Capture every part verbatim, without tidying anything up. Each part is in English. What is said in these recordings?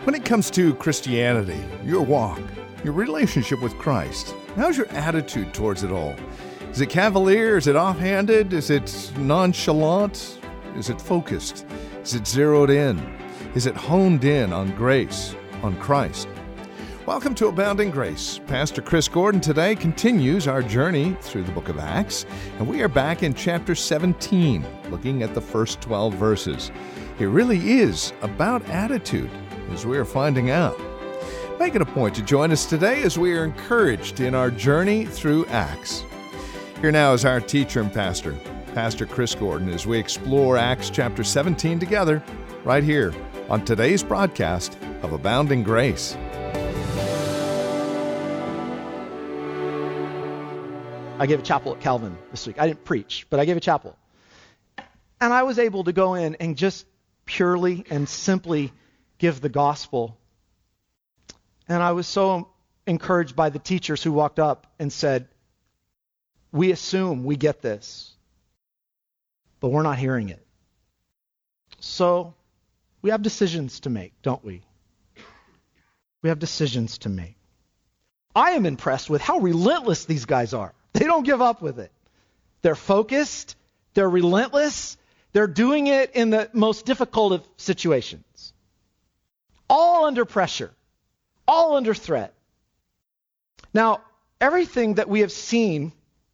When it comes to Christianity, your walk, your relationship with Christ, how's your attitude towards it all? Is it cavalier? Is it offhanded? Is it nonchalant? Is it focused? Is it zeroed in? Is it honed in on grace, on Christ? Welcome to Abounding Grace. Pastor Chris Gordon today continues our journey through the book of Acts, and we are back in chapter seventeen, looking at the first twelve verses. It really is about attitude, as we are finding out. Make it a point to join us today as we are encouraged in our journey through Acts. Here now is our teacher and pastor, Pastor Chris Gordon, as we explore Acts chapter seventeen together, right here on today's broadcast of Abounding Grace. I gave a chapel at Calvin this week. I didn't preach, but I gave a chapel. And I was able to go in and just purely and simply give the gospel. And I was so encouraged by the teachers who walked up and said, we assume we get this, but we're not hearing it. So we have decisions to make, don't we? We have decisions to make. I am impressed with how relentless these guys are. They don't give up with it. They're focused. They're relentless. They're doing it in the most difficult of situations. All under pressure. All under threat. Now, everything that we have seen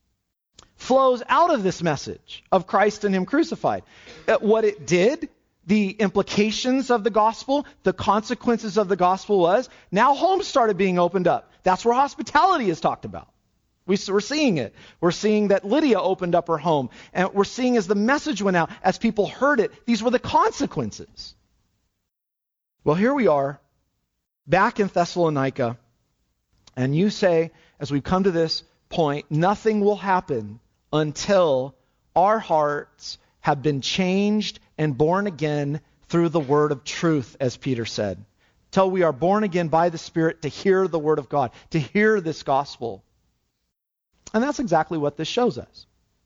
flows out of this message of Christ and Him crucified. What it did, the implications of the gospel, the consequences of the gospel was, now homes started being opened up. That's where hospitality is talked about. We, we're seeing it. We're seeing that Lydia opened up her home. And we're seeing as the message went out, as people heard it, these were the consequences. Well, here we are, back in Thessalonica, and you say, as we've come to this point, nothing will happen until our hearts have been changed and born again through the word of truth, as Peter said. Till we are born again by the Spirit to hear the word of God, to hear this gospel. And that's exactly what this shows us.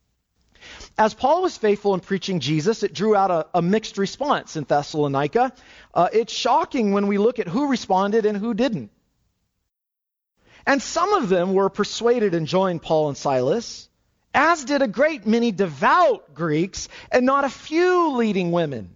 As Paul was faithful in preaching Jesus, it drew out a, a mixed response in Thessalonica. Uh, it's shocking when we look at who responded and who didn't. And some of them were persuaded and joined Paul and Silas, as did a great many devout Greeks and not a few leading women.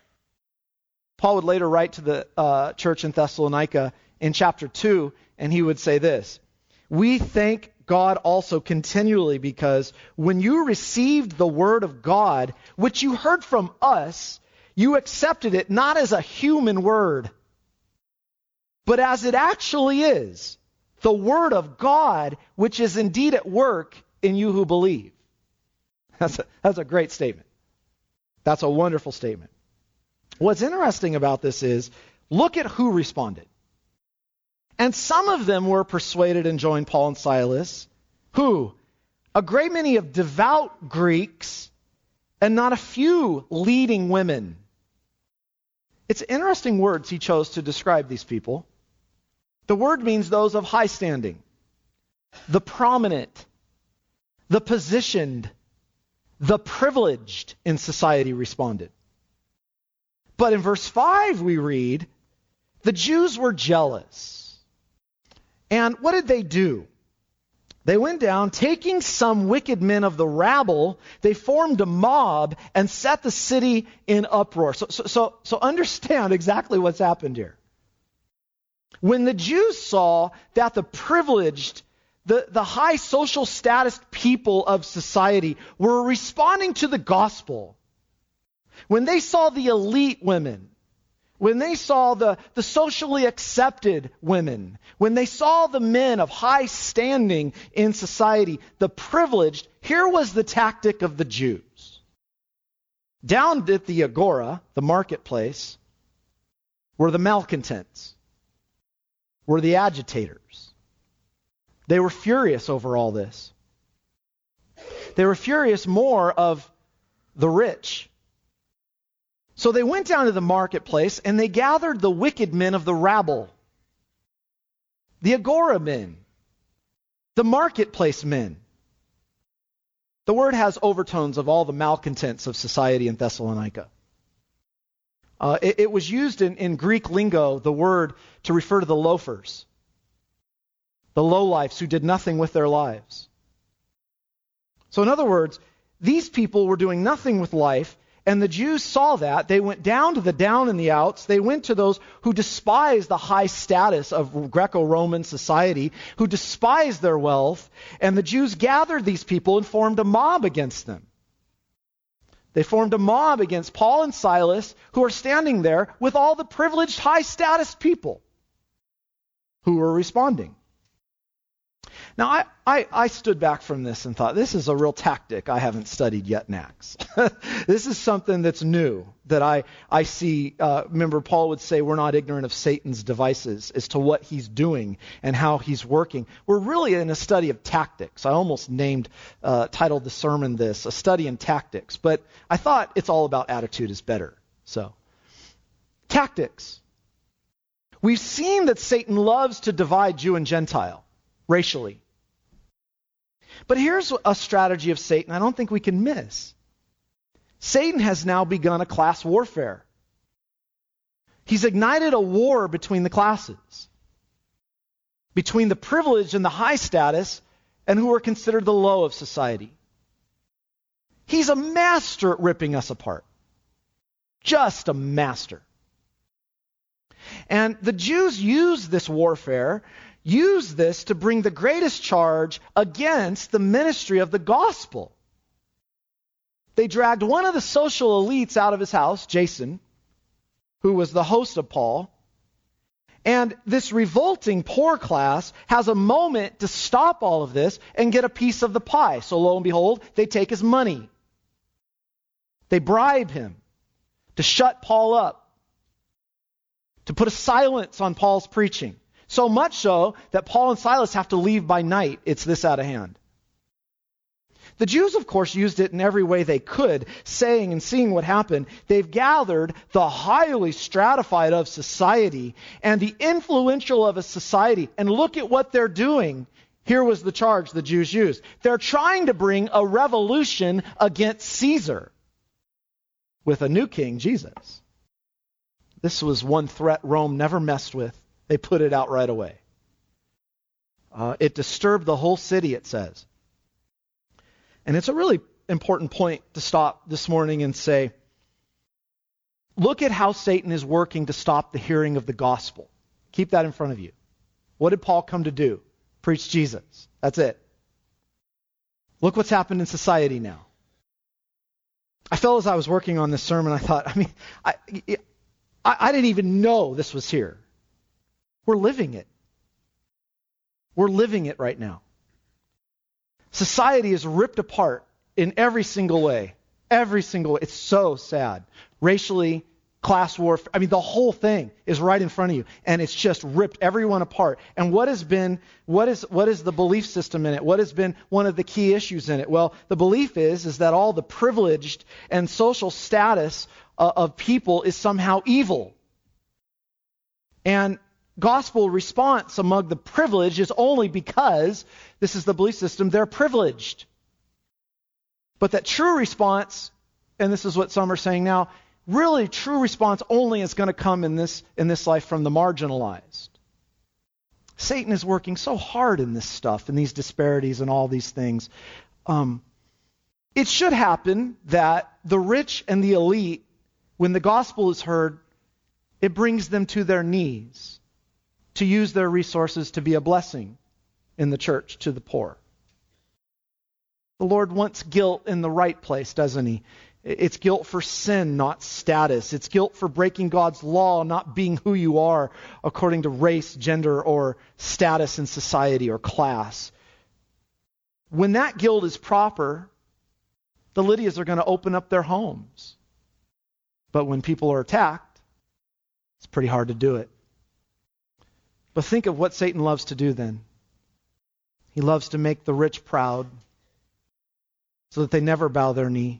Paul would later write to the uh, church in Thessalonica in chapter two, and he would say this, "We thank God also continually, because when you received the word of God, which you heard from us, you accepted it not as a human word, but as it actually is, the word of God, which is indeed at work in you who believe." That's a, that's a great statement. That's a wonderful statement. What's interesting about this is, look at who responded. And some of them were persuaded and joined Paul and Silas, who? A great many of devout Greeks and not a few leading women. It's interesting words he chose to describe these people. The word means those of high standing, the prominent, the positioned, the privileged in society responded. But in verse five we read, the Jews were jealous. And what did they do? They went down, taking some wicked men of the rabble, they formed a mob and set the city in uproar. So, so, so, so understand exactly what's happened here. When the Jews saw that the privileged, the, the high social status people of society were responding to the gospel, when they saw the elite women, when they saw the, the socially accepted women, when they saw the men of high standing in society, the privileged, here was the tactic of the Jews. Down at the agora, the marketplace, were the malcontents, were the agitators. They were furious over all this. They were furious more of the rich. So they went down to the marketplace and they gathered the wicked men of the rabble, the agora men, the marketplace men. The word has overtones of all the malcontents of society in Thessalonica. Uh, it, it was used in, in Greek lingo, the word, to refer to the loafers, the lowlifes who did nothing with their lives. So in other words, these people were doing nothing with life, and the Jews saw that. They went down to the down and the outs. They went to those who despised the high status of Greco-Roman society, who despised their wealth, and the Jews gathered these people and formed a mob against them. They formed a mob against Paul and Silas, who are standing there with all the privileged high status people who were responding. Now, I, I, I stood back from this and thought, this is a real tactic I haven't studied yet in Acts. This is something that's new that I, I see. Uh, remember, Paul would say we're not ignorant of Satan's devices as to what he's doing and how he's working. We're really in a study of tactics. I almost named, uh, titled the sermon this, A Study in Tactics. But I thought it's all about attitude is better. So, tactics. We've seen that Satan loves to divide Jew and Gentile racially. But here's a strategy of Satan I don't think we can miss. Satan has now begun a class warfare. He's ignited a war between the classes, between the privileged and the high status and who are considered the low of society. He's a master at ripping us apart. Just a master. And the Jews used this warfare, used this to bring the greatest charge against the ministry of the gospel. They dragged one of the social elites out of his house, Jason, who was the host of Paul. And this revolting poor class has a moment to stop all of this and get a piece of the pie. So lo and behold, they take his money. They bribe him to shut Paul up, to put a silence on Paul's preaching. So much so that Paul and Silas have to leave by night. It's this out of hand. The Jews, of course, used it in every way they could, saying and seeing what happened. They've gathered the highly stratified of society and the influential of a society. And look at what they're doing. Here was the charge the Jews used. They're trying to bring a revolution against Caesar with a new king, Jesus. This was one threat Rome never messed with. They put it out right away. Uh, it disturbed the whole city, it says. And it's a really important point to stop this morning and say, look at how Satan is working to stop the hearing of the gospel. Keep that in front of you. What did Paul come to do? Preach Jesus. That's it. Look what's happened in society now. I felt as I was working on this sermon, I thought, I mean, I, I, I didn't even know this was here. We're living it. We're living it right now. Society is ripped apart in every single way. Every single way. It's so sad. Racially, class warfare. I mean, the whole thing is right in front of you. And it's just ripped everyone apart. And what has been, what is, what is the belief system in it? What has been one of the key issues in it? Well, the belief is, is that all the privileged and social status uh, of people is somehow evil. And gospel response among the privileged is only because, this is the belief system, they're privileged. But that true response, and this is what some are saying now, really true response only is going to come in this, in this life from the marginalized. Satan is working so hard in this stuff, in these disparities and all these things. Um, it should happen that the rich and the elite, when the gospel is heard, it brings them to their knees to use their resources to be a blessing in the church to the poor. The Lord wants guilt in the right place, doesn't he? It's guilt for sin, not status. It's guilt for breaking God's law, not being who you are according to race, gender, or status in society or class. When that guilt is proper, the Lydias are going to open up their homes. But when people are attacked, it's pretty hard to do it. But think of what Satan loves to do then. He loves to make the rich proud so that they never bow their knee.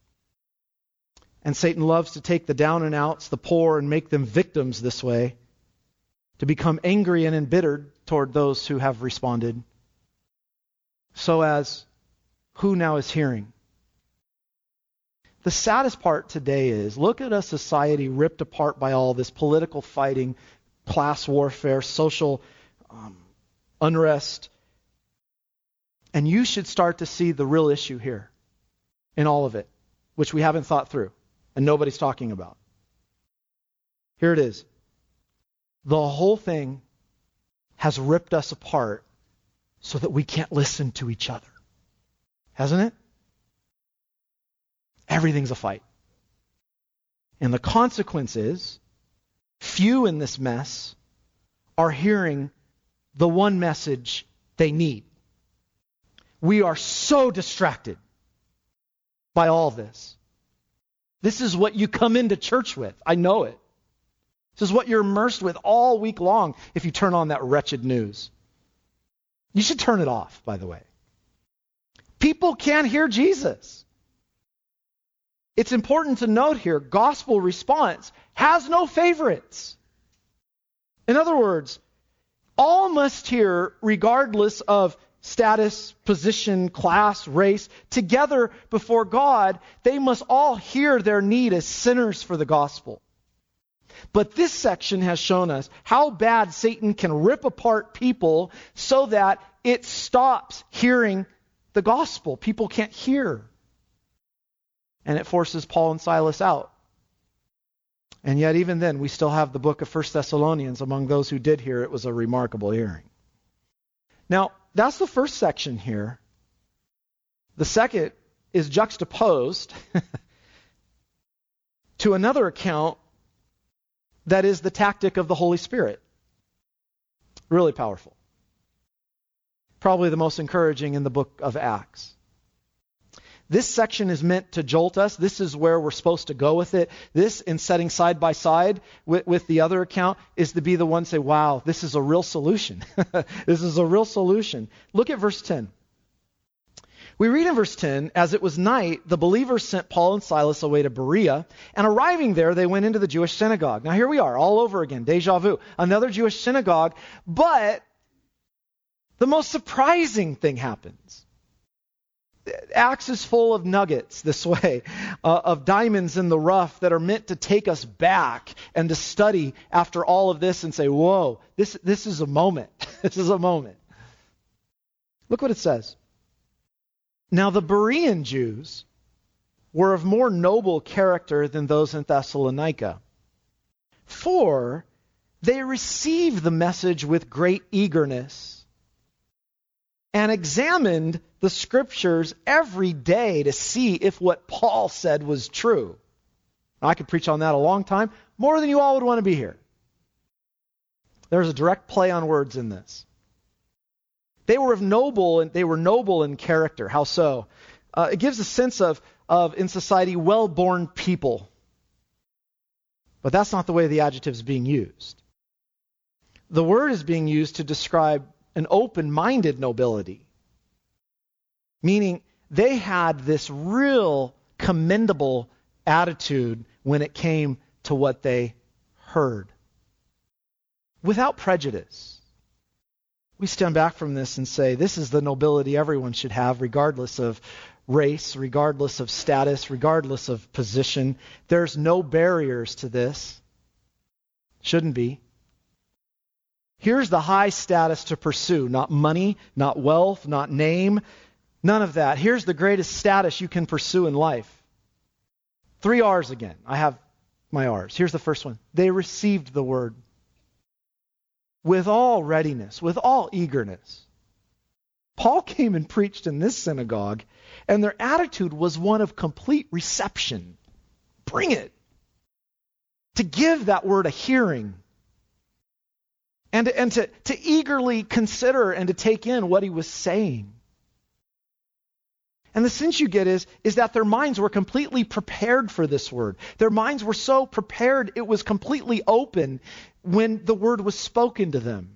And Satan loves to take the down and outs, the poor, and make them victims this way, to become angry and embittered toward those who have responded. So as who now is hearing? The saddest part today is, look at a society ripped apart by all this political fighting, class warfare, social um, unrest. And you should start to see the real issue here in all of it, which we haven't thought through and nobody's talking about. Here it is. The whole thing has ripped us apart so that we can't listen to each other. Hasn't it? Everything's a fight. And the consequence is, few in this mess are hearing the one message they need. We are so distracted by all this. This is what you come into church with. I know it. This is what you're immersed with all week long if you turn on that wretched news. You should turn it off, by the way. People can't hear Jesus. It's important to note here, gospel response has no favorites. In other words, all must hear regardless of status, position, class, race, together before God, they must all hear their need as sinners for the gospel. But this section has shown us how bad Satan can rip apart people so that it stops hearing the gospel. People can't hear. And it forces Paul and Silas out. And yet even then, we still have the book of First Thessalonians. Among those who did hear, it was a remarkable hearing. Now, that's the first section here. The second is juxtaposed to another account that is the tactic of the Holy Spirit. Really powerful. Probably the most encouraging in the book of Acts. This section is meant to jolt us. This is where we're supposed to go with it. This, in setting side by side with, with the other account, is to be the one to say, wow, this is a real solution. This is a real solution. Look at verse ten. We read in verse ten, as it was night, the believers sent Paul and Silas away to Berea, and arriving there, they went into the Jewish synagogue. Now here we are, all over again, deja vu. Another Jewish synagogue, but the most surprising thing happens. Acts is full of nuggets this way, uh, of diamonds in the rough that are meant to take us back and to study after all of this and say, whoa, this, this is a moment. This is a moment. Look what it says. Now the Berean Jews were of more noble character than those in Thessalonica, for they received the message with great eagerness and examined the scriptures every day to see if what Paul said was true. I could preach on that a long time, more than you all would want to be here. There's a direct play on words in this. They were of noble, and they were noble in character. How so? Uh, it gives a sense of, of in society, well-born people. But that's not the way the adjective is being used. The word is being used to describe an open-minded nobility. Meaning they had this real commendable attitude when it came to what they heard. Without prejudice. We stand back from this and say, this is the nobility everyone should have, regardless of race, regardless of status, regardless of position. There's no barriers to this. Shouldn't be. Here's the high status to pursue. Not money, not wealth, not name. None of that. Here's the greatest status you can pursue in life. Three R's again. I have my R's. Here's the first one. They received the word with all readiness, with all eagerness. Paul came and preached in this synagogue, and their attitude was one of complete reception. Bring it. To give that word a hearing. And, and to, to eagerly consider and to take in what he was saying. And the sense you get is, is that their minds were completely prepared for this word. Their minds were so prepared, it was completely open when the word was spoken to them.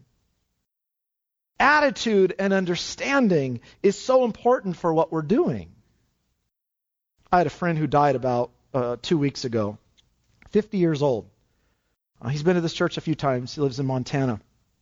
Attitude and understanding is so important for what we're doing. I had a friend who died about uh, two weeks ago, fifty years old. Uh, he's been to this church a few times. He lives in Montana.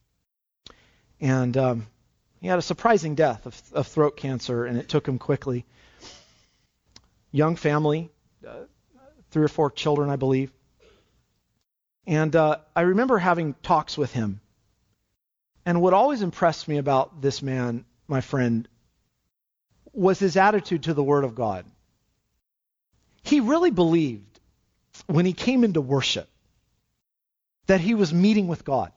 And um, he had a surprising death of, of throat cancer, and it took him quickly. Young family, uh, three or four children, I believe. And uh, I remember having talks with him. And what always impressed me about this man, my friend, was his attitude to the Word of God. He really believed when he came into worship that he was meeting with God.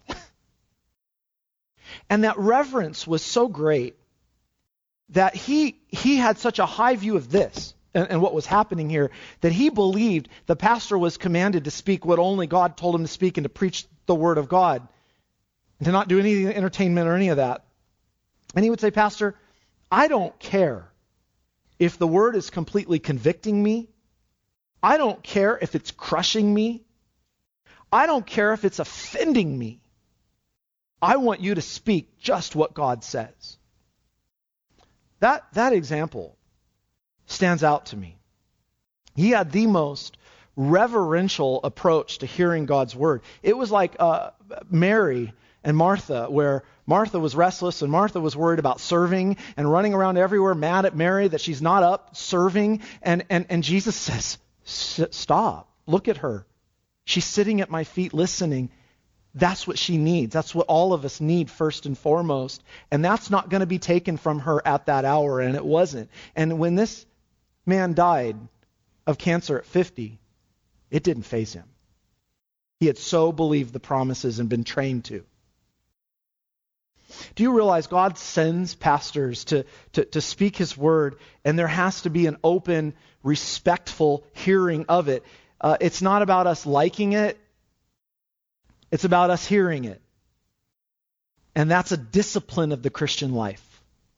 And that reverence was so great that he he had such a high view of this and, and what was happening here, that he believed the pastor was commanded to speak what only God told him to speak and to preach the Word of God, and to not do any entertainment or any of that. And he would say, Pastor, I don't care if the Word is completely convicting me. I don't care if it's crushing me. I don't care if it's offending me. I want you to speak just what God says. That, that example stands out to me. He had the most reverential approach to hearing God's word. It was like uh, Mary and Martha, where Martha was restless and Martha was worried about serving and running around everywhere mad at Mary that she's not up serving. And, and, and Jesus says, stop, look at her. She's sitting at my feet listening. That's what she needs. That's what all of us need first and foremost. And that's not going to be taken from her at that hour, and it wasn't. And when this man died of cancer at fifty, it didn't faze him. He had so believed the promises and been trained to. Do you realize God sends pastors to, to, to speak his word, and there has to be an open, respectful hearing of it. Uh, it's not about us liking it. It's about us hearing it. And that's a discipline of the Christian life.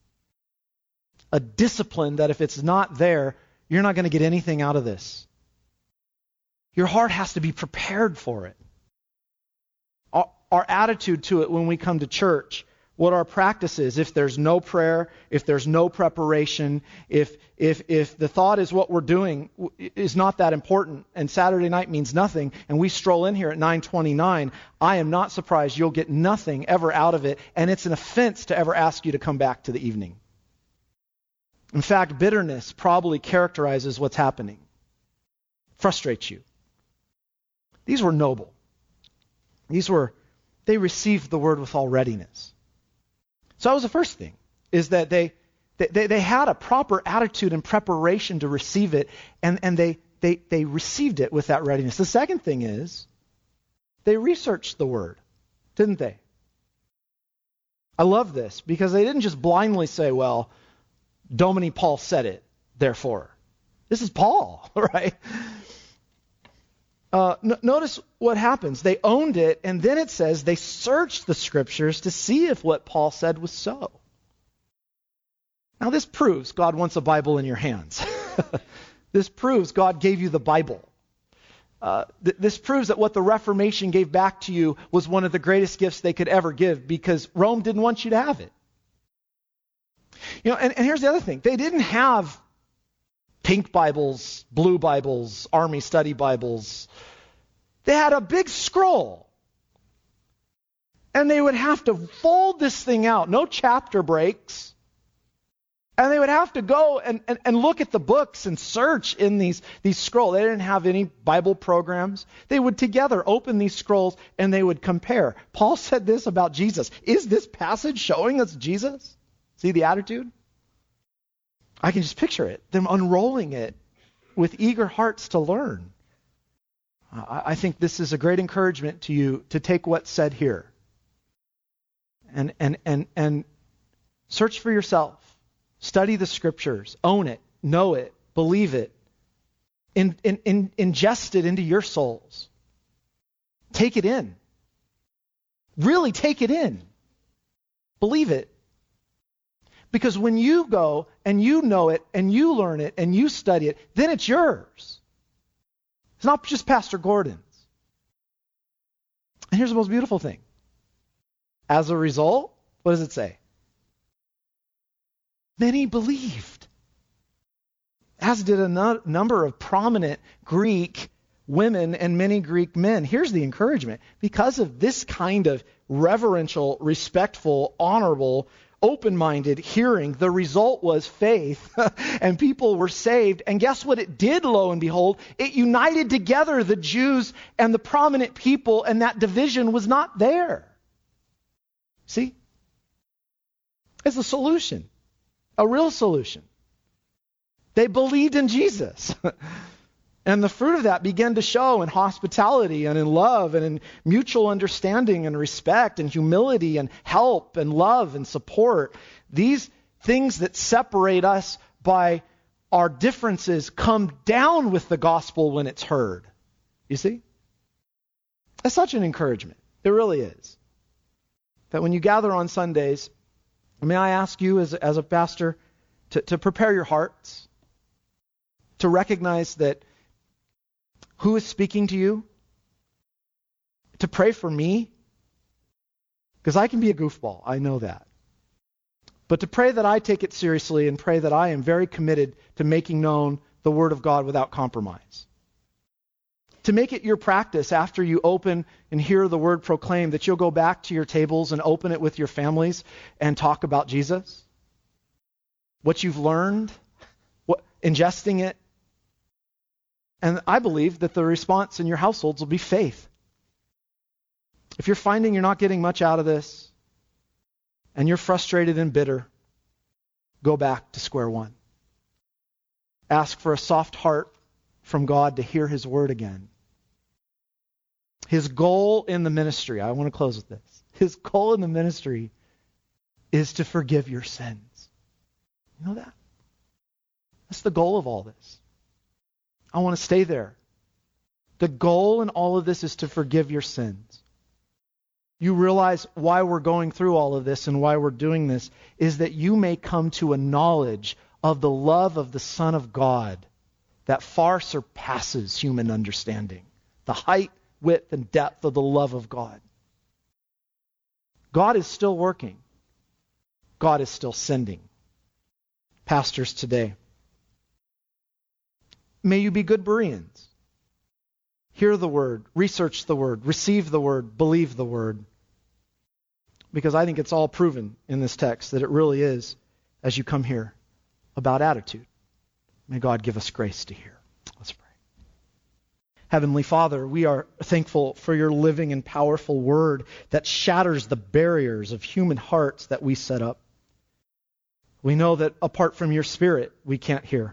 A discipline that if it's not there, you're not going to get anything out of this. Your heart has to be prepared for it. Our, our attitude to it when we come to church, what our practice is, if there's no prayer, if there's no preparation, if if if the thought is what we're doing is not that important, and Saturday night means nothing, and we stroll in here at nine twenty-nine, I am not surprised you'll get nothing ever out of it, and it's an offense to ever ask you to come back to the evening. In fact, bitterness probably characterizes what's happening. Frustrates you. These were noble. These were, they received the word with all readiness. So that was the first thing, is that they they, they had a proper attitude and preparation to receive it, and, and they, they, they received it with that readiness. The second thing is, they researched the word, didn't they? I love this, because they didn't just blindly say, well, Domini Paul said it, therefore. This is Paul, right? Uh, n- notice what happens. They owned it, and then it says they searched the scriptures to see if what Paul said was so. Now this proves God wants a Bible in your hands. This proves God gave you the Bible. Uh, th- this proves that what the Reformation gave back to you was one of the greatest gifts they could ever give, because Rome didn't want you to have it. You know, and, and here's the other thing. They didn't have pink Bibles, blue Bibles, army study Bibles. They had a big scroll. And they would have to fold this thing out. No chapter breaks. And they would have to go and, and, and look at the books and search in these, these scrolls. They didn't have any Bible programs. They would together open these scrolls and they would compare. Paul said this about Jesus. Is this passage showing us Jesus? See the attitude? I can just picture it, them unrolling it with eager hearts to learn. I, I think this is a great encouragement to you to take what's said here and and and and search for yourself. Study the scriptures. Own it. Know it. Believe it. In, in, in, ingest it into your souls. Take it in. Really take it in. Believe it. Because when you go and you know it and you learn it and you study it, then it's yours. It's not just Pastor Gordon's. And here's the most beautiful thing. As a result, what does it say? Many believed. As did a no- number of prominent Greek women and many Greek men. Here's the encouragement. Because of this kind of reverential, respectful, honorable, open-minded, hearing. The result was faith, and people were saved. And guess what it did, lo and behold? It united together the Jews and the prominent people, and that division was not there. See? It's a solution, a real solution. They believed in Jesus. And the fruit of that began to show in hospitality and in love and in mutual understanding and respect and humility and help and love and support. These things that separate us by our differences come down with the gospel when it's heard. You see? That's such an encouragement. It really is. That when you gather on Sundays, may I ask you as, as a pastor to, to prepare your hearts, to recognize that who is speaking to you? To pray for me? Because I can be a goofball. I know that. But to pray that I take it seriously and pray that I am very committed to making known the Word of God without compromise. To make it your practice after you open and hear the Word proclaimed that you'll go back to your tables and open it with your families and talk about Jesus. What you've learned, what, ingesting it. And I believe that the response in your households will be faith. If you're finding you're not getting much out of this, and you're frustrated and bitter, go back to square one. Ask for a soft heart from God to hear His Word again. His goal in the ministry, I want to close with this. His goal in the ministry is to forgive your sins. You know that? That's the goal of all this. I want to stay there. The goal in all of this is to forgive your sins. You realize why we're going through all of this and why we're doing this is that you may come to a knowledge of the love of the Son of God that far surpasses human understanding. The height, width, and depth of the love of God. God is still working. God is still sending. Pastors today, may you be good Bereans. Hear the Word, research the Word, receive the Word, believe the Word. Because I think it's all proven in this text that it really is, as you come here, about attitude. May God give us grace to hear. Let's pray. Heavenly Father, we are thankful for your living and powerful Word that shatters the barriers of human hearts that we set up. We know that apart from your Spirit, we can't hear.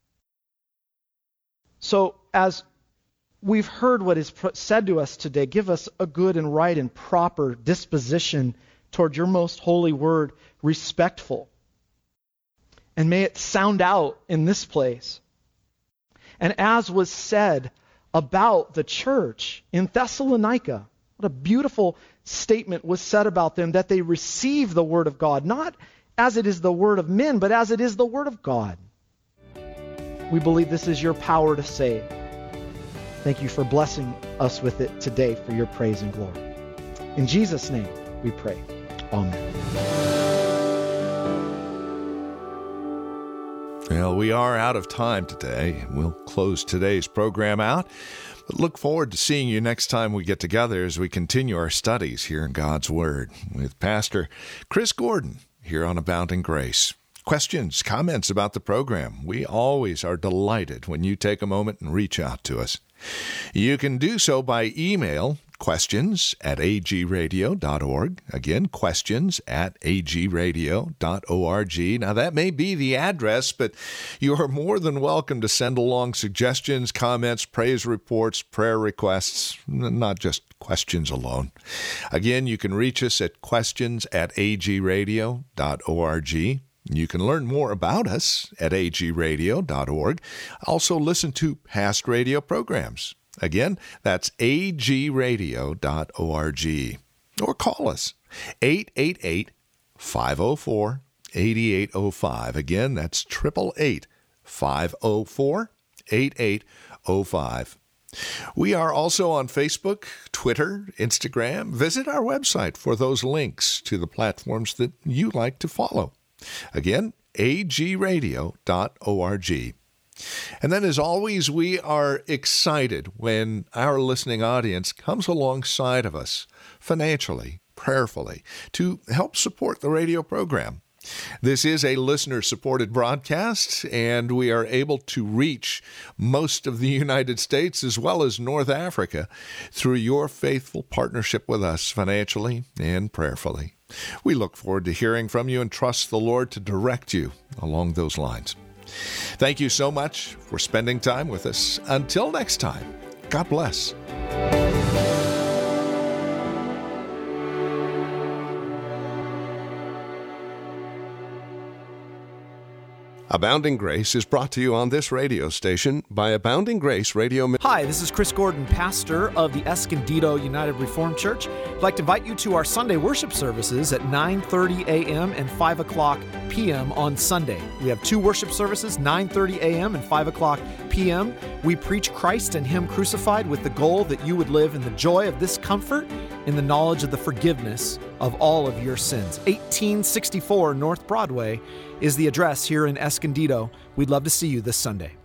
So as we've heard what is said to us today, give us a good and right and proper disposition toward your most holy word, respectful. And may it sound out in this place. And as was said about the church in Thessalonica, what a beautiful statement was said about them, that they receive the word of God, not as it is the word of men, but as it is the word of God. We believe this is your power to save. Thank you for blessing us with it today for your praise and glory. In Jesus' name we pray. Amen. Well, we are out of time today. We'll close today's program out. But look forward to seeing you next time we get together as we continue our studies here in God's Word with Pastor Chris Gordon here on Abounding Grace. Questions, comments about the program. We always are delighted when you take a moment and reach out to us. You can do so by email, questions at a g radio dot org. Again, questions at a g radio dot org. Now, that may be the address, but you are more than welcome to send along suggestions, comments, praise reports, prayer requests, not just questions alone. Again, you can reach us at questions at a g radio dot org. You can learn more about us at a g radio dot org. Also listen to past radio programs. Again, that's a g radio dot org. Or call us, eight eight eight, five oh four, eight eight oh five. Again, that's eight eight eight, five oh four, eight eight oh five. We are also on Facebook, Twitter, Instagram. Visit our website for those links to the platforms that you like to follow. Again, a g radio dot org. And then, as always, we are excited when our listening audience comes alongside of us financially, prayerfully to help support the radio program. This is a listener-supported broadcast, and we are able to reach most of the United States as well as North Africa through your faithful partnership with us financially and prayerfully. We look forward to hearing from you and trust the Lord to direct you along those lines. Thank you so much for spending time with us. Until next time, God bless. Abounding Grace is brought to you on this radio station by Abounding Grace Radio. Hi, this is Chris Gordon, pastor of the Escondido United Reformed Church. I'd like to invite you to our Sunday worship services at nine thirty a.m. and five o'clock p.m. on Sunday. We have two worship services, nine thirty a.m. and five o'clock p.m. We preach Christ and Him crucified with the goal that you would live in the joy of this comfort, in the knowledge of the forgiveness of all of your sins. eighteen sixty-four North Broadway is the address here in Escondido. We'd love to see you this Sunday.